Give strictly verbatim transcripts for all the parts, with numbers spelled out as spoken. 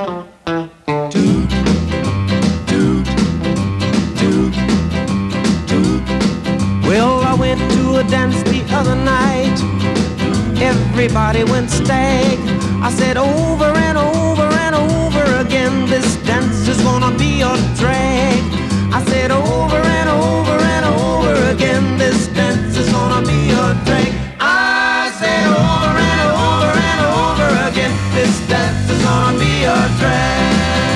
Well, I went to a dance the other night. Everybody went stag. I said over and over and over again, this dance is gonna be a drag. I said over and over and over again, this dance is gonna be a drag. I said over and over and over again, this dance is gonna be a drag.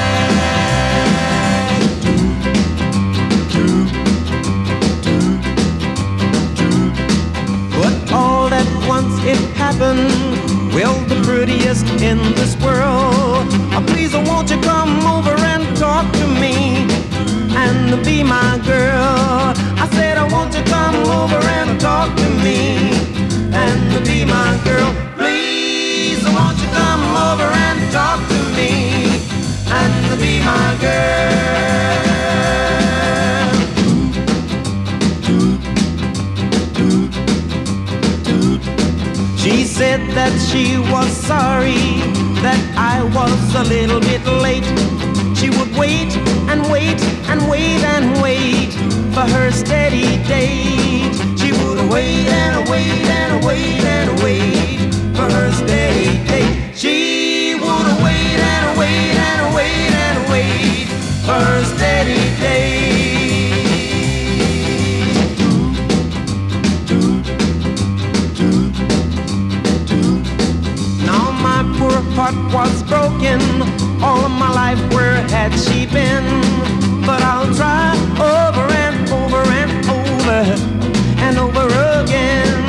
But all at once it happened. Well, the prettiest in this world. Oh, please, won't you come over and talk to me and be my girl? I said, I want you to come over and talk to me and be my girl. Please, won't you come over and talk to me and be my girl? She said that she was sorry that I was a little bit late. She would wait and wait and wait and wait for her steady date. She would wait and wait and wait and wait for her steady date. She would wait and wait and wait and wait for her steady date. Poor heart was broken. All of my life, where had she been? But I'll try over and over and over and over again.